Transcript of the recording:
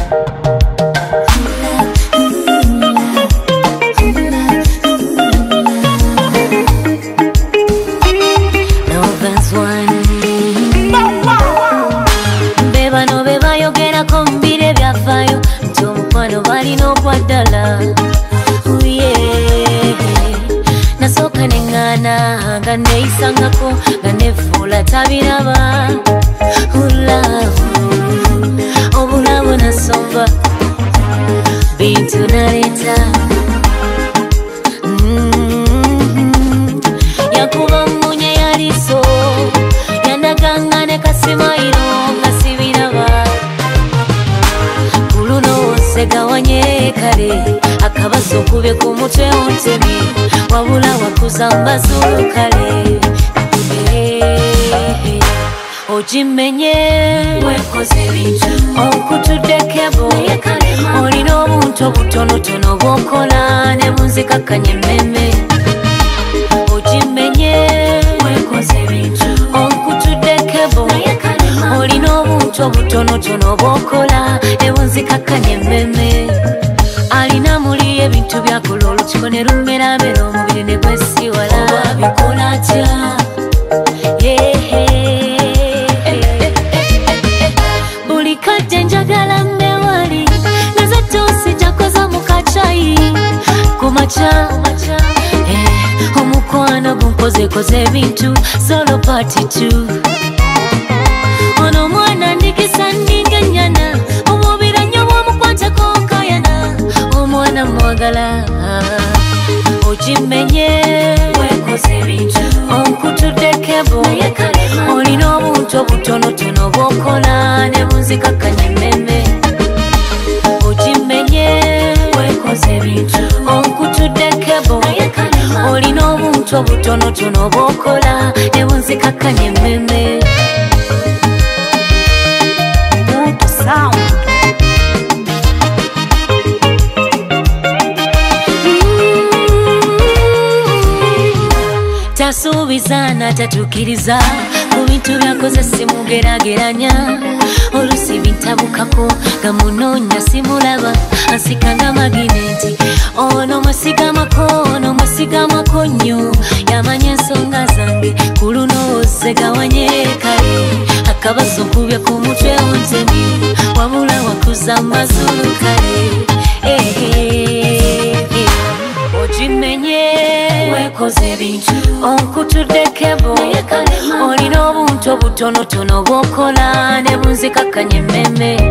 Neisangako ganefula tabiraba obulabu nasomba bintu nareta yakuba munye yaliso yanaganga ne kasimairo kasibiraba kuluno segawanye kale akabaso kube ku mutwe ontemi wabula wakuzamba zulu kale ojimenye wekoze bintu okutudekebo olina obuntu obutonotono bwokola ne munzikakanye mmeme ojimenye wekoze bintu okutudekebo olina obuntu obutonotono bwokola ne munzikakanye mmeme alina muli ebintu byakola olukiko ne lumeramera omubiri ne gwesiwala bikola atya buli kadde njagala mmewali nezetosi jakoza mukacayi kumaca omukwano gunkozekoze ebintu solo party 2 ono mwana ndikisa ninga nyana omubira nnyo bwomukwatako nkayana omwana mwagala ojimenye wekoze ebintu onkutudekebo olina obuntu obutonotono bwokola ne bunzikakanye mmeme ojimenye wekoze ebintu onkutudekebo olina obuntu obutonotono bwokola ne bunzikakanye mmeme tasubizana tatukiriza ku bintu byakoze simugerageranya olusi bintabukako gamunonya simulaba ansikanga magineti ono mwesigamako nnyo yamanya ensonga zange ku luno segawanye kale akabaso kubye ku mutwe ontemi wabula wakuza mazulu kale ojimenye wekoze bintu onkutudekebo olina obuntu obutonotono bwokola ne bunzikakanye mmeme